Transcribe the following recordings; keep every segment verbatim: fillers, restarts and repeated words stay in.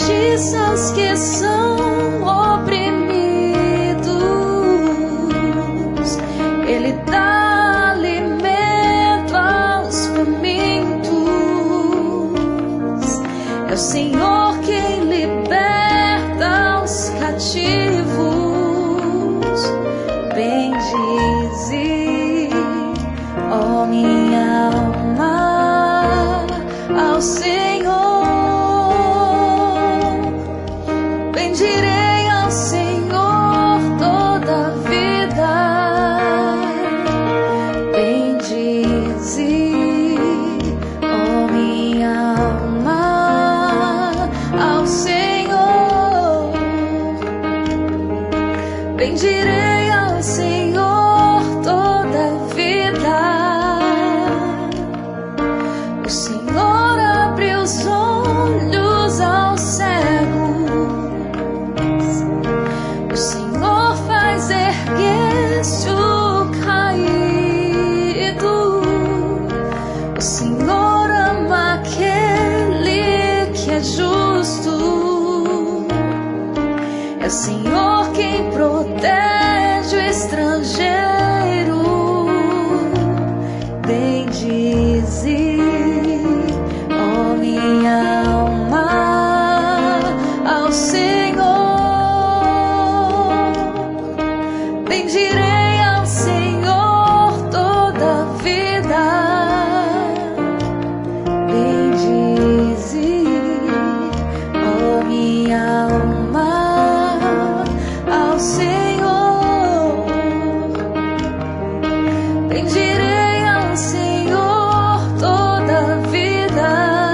injustiças que são oprimidos. Ele dá alimento aos famintos. É o Senhor quem liberta os cativos. Bendize, ó minha alma, ao Senhor. Bendirei ao Senhor toda a vida. Bendize, ó minha alma, ao Senhor. Bendirei ao Senhor toda a vida. O Senhor abre os olhos aos cegos. O Senhor faz erguer-se o caído. O Senhor ama aquele que é justo. É o Senhor quem protege o estrangeiro. Bendize, ó minha alma, ao Senhor. Bendirei ao Senhor toda a vida. Bendize, ó minha alma, ao Senhor. Bendirei ao Senhor toda a vida.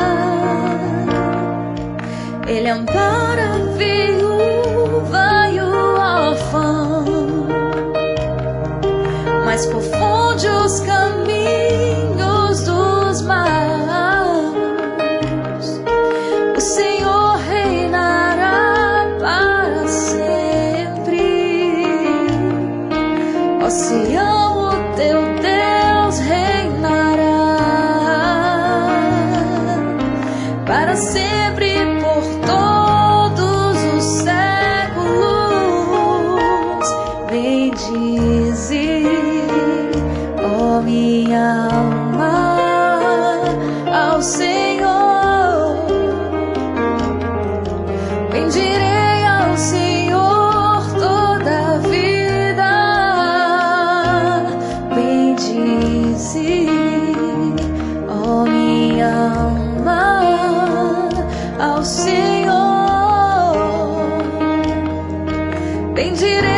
Ele ampara a viúva e o órfão, mas confunde os caminhos dos maus. O Senhor reinará para sempre. Ó Sião, o teu Deus reinará para sempre e por todos os séculos. Bendize, ó minha alma, ao Senhor. Bendirei ao Senhor toda a vida. Bendize, ó minha alma, ao Senhor. Bendirei